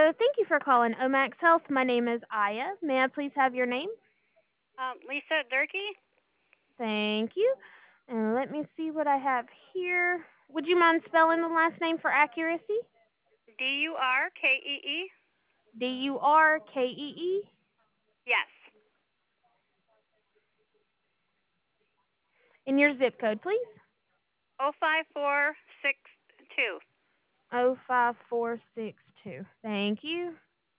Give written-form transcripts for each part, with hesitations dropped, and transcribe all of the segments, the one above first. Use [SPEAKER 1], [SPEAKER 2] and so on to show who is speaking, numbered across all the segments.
[SPEAKER 1] Hello, thank you for calling Omax Health. My name is Aya. May I please have your name?
[SPEAKER 2] Lisa Durkee?
[SPEAKER 1] Thank you. And let me see what I have here. Would you mind spelling the last name for accuracy?
[SPEAKER 2] Durkee?
[SPEAKER 1] Durkee.
[SPEAKER 2] Yes.
[SPEAKER 1] And your zip code, please?
[SPEAKER 2] 05462.
[SPEAKER 1] 05462. Thank you.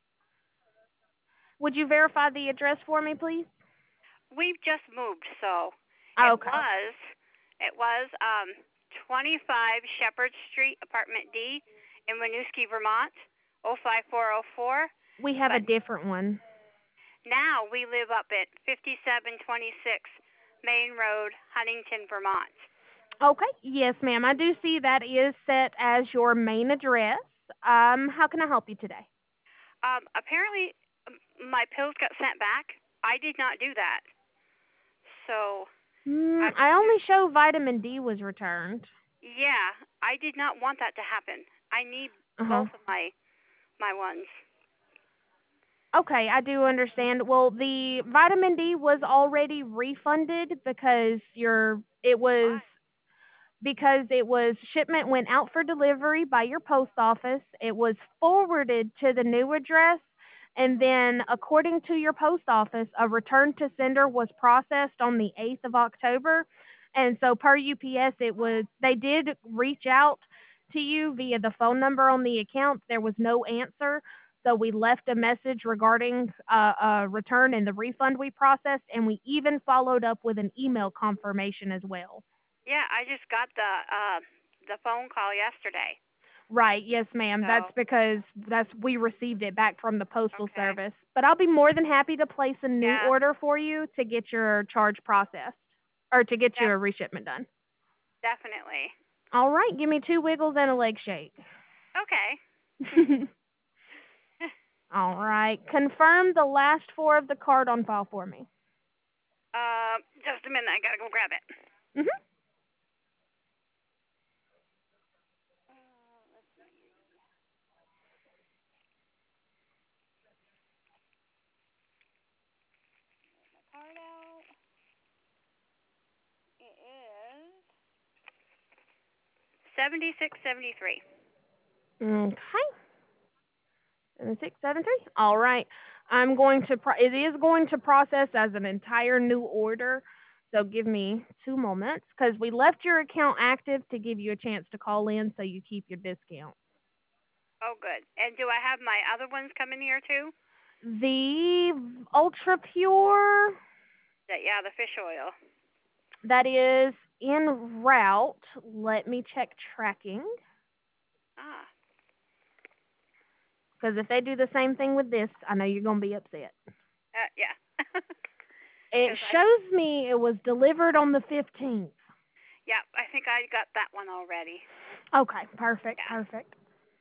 [SPEAKER 1] Would you verify the address for me, please?
[SPEAKER 2] We've just moved, so it
[SPEAKER 1] Okay.
[SPEAKER 2] was it was 25 Shepherd Street, Apartment D, in Winooski, Vermont, 05404.
[SPEAKER 1] We have a
[SPEAKER 2] But
[SPEAKER 1] different one.
[SPEAKER 2] now we live up at 5726 Main Road, Huntington, Vermont.
[SPEAKER 1] Okay. Yes, ma'am. I do see that is set as your main address. How can I help you today?
[SPEAKER 2] Apparently, my pills got sent back. I did not do that. So,
[SPEAKER 1] I only show vitamin D was returned.
[SPEAKER 2] yeah, I did not want that to happen. I need
[SPEAKER 1] Uh-huh.
[SPEAKER 2] both of my ones.
[SPEAKER 1] Okay, I do understand. Well, the vitamin D was already refunded because
[SPEAKER 2] Why?
[SPEAKER 1] shipment went out for delivery by your post office. It was forwarded to the new address, and then according to your post office, a return to sender was processed on the 8th of October. And so per UPS, they did reach out to you via the phone number on the account. There was no answer. So we left a message regarding a return and the refund we processed, and we even followed up with an email confirmation as well.
[SPEAKER 2] Yeah, I just got the phone call yesterday.
[SPEAKER 1] Right, yes, ma'am. That's
[SPEAKER 2] So,
[SPEAKER 1] because we received it back from the postal
[SPEAKER 2] okay.
[SPEAKER 1] service. But I'll be more than happy to place a new
[SPEAKER 2] Yeah,
[SPEAKER 1] order for you to get your charge processed or to get your reshipment done.
[SPEAKER 2] definitely.
[SPEAKER 1] All right, give me two wiggles and a leg shake.
[SPEAKER 2] Okay.
[SPEAKER 1] All right, confirm the last four of the card on file for me.
[SPEAKER 2] Just a minute. I gotta go grab it.
[SPEAKER 1] Mhm.
[SPEAKER 2] Card out. It is 7673.
[SPEAKER 1] Okay. 673. All right. It is going to process as an entire new order. So give me 2 moments because we left your account active to give you a chance to call in so you keep your discount.
[SPEAKER 2] Oh, good. And do I have my other ones coming here too?
[SPEAKER 1] The Ultra Pure,
[SPEAKER 2] Yeah, the fish oil.
[SPEAKER 1] that is en route. Let me check tracking
[SPEAKER 2] Ah.
[SPEAKER 1] because if they do the same thing with this, I know you're going to be upset.
[SPEAKER 2] Yeah.
[SPEAKER 1] It
[SPEAKER 2] 'Cause
[SPEAKER 1] shows me it was delivered on the 15th.
[SPEAKER 2] yeah, I think I got that one already.
[SPEAKER 1] Okay, perfect,
[SPEAKER 2] Yeah.
[SPEAKER 1] perfect.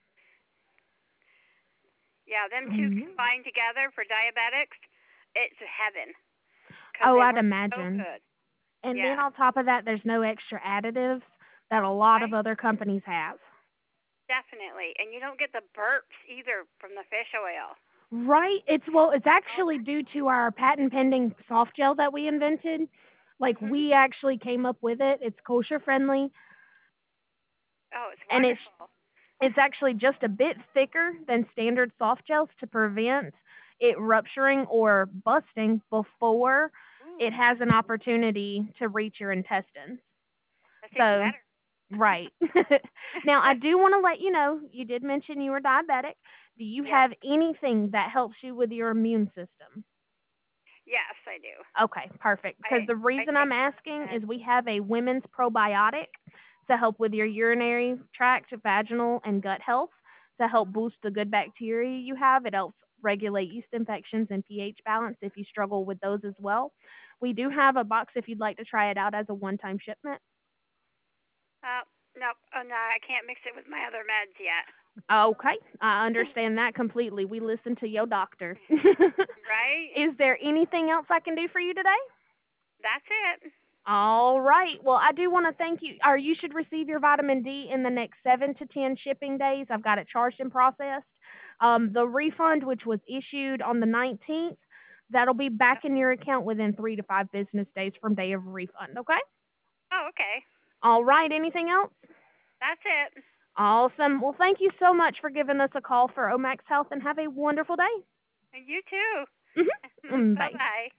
[SPEAKER 2] Yeah, them two
[SPEAKER 1] Mhm.
[SPEAKER 2] combined together for diabetics, it's heaven. 'Cause
[SPEAKER 1] Oh,
[SPEAKER 2] they
[SPEAKER 1] I'd
[SPEAKER 2] work so
[SPEAKER 1] imagine.
[SPEAKER 2] good.
[SPEAKER 1] And then
[SPEAKER 2] Yeah.
[SPEAKER 1] on top of that, there's no extra additives that a lot of
[SPEAKER 2] Right?
[SPEAKER 1] other companies have.
[SPEAKER 2] Definitely. And you don't get the burps either from the fish oil.
[SPEAKER 1] Right? It's
[SPEAKER 2] Oh.
[SPEAKER 1] actually due to our patent pending soft gel that we invented. Like
[SPEAKER 2] Mhm.
[SPEAKER 1] we actually came up with it. It's kosher friendly
[SPEAKER 2] Oh, it's
[SPEAKER 1] and
[SPEAKER 2] wonderful.
[SPEAKER 1] it's actually just a bit thicker than standard soft gels to prevent it rupturing or busting before
[SPEAKER 2] Ooh,
[SPEAKER 1] it has an opportunity to reach your intestines.
[SPEAKER 2] that's even
[SPEAKER 1] So,
[SPEAKER 2] better.
[SPEAKER 1] right. Now, I do want to let you know, you did mention you were diabetic. Do you
[SPEAKER 2] Yep.
[SPEAKER 1] have anything that helps you with your immune system?
[SPEAKER 2] Yes, I do.
[SPEAKER 1] Okay, perfect. Because the
[SPEAKER 2] I
[SPEAKER 1] reason
[SPEAKER 2] take
[SPEAKER 1] I'm asking
[SPEAKER 2] meds.
[SPEAKER 1] is we have a women's probiotic to help with your urinary tract, vaginal, and gut health to help boost the good bacteria you have. It helps regulate yeast infections and pH balance if you struggle with those as well. We do have a box if you'd like to try it out as a one-time shipment.
[SPEAKER 2] Uh, no, oh, no, I can't mix it with my other meds yet.
[SPEAKER 1] Okay, I understand that completely. We listen to your doctor.
[SPEAKER 2] Right?
[SPEAKER 1] Is there anything else I can do for you today?
[SPEAKER 2] That's it.
[SPEAKER 1] All right. Well, I do want to thank you. Or you should receive your vitamin D in the next 7 to 10 shipping days. I've got it charged and processed. The refund, which was issued on the 19th, that'll be back in your account within 3 to 5 business days from day of refund, okay?
[SPEAKER 2] Oh, okay.
[SPEAKER 1] All right, anything else?
[SPEAKER 2] That's it.
[SPEAKER 1] Awesome. Well, thank you so much for giving us a call for Omax Health, and have a wonderful day.
[SPEAKER 2] And you too.
[SPEAKER 1] Mm-hmm. Bye.
[SPEAKER 2] Bye-bye.